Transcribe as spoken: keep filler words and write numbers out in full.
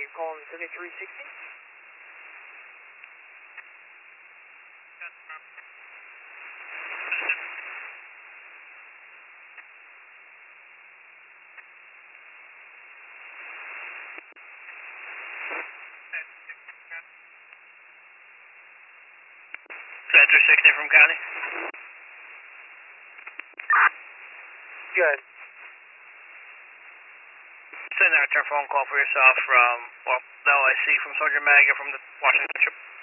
you calling seventy-three sixty? Center sixty from County. Good. Send out a return phone call for yourself from, well, the O I C from Sergeant Maga from the Washington Trip.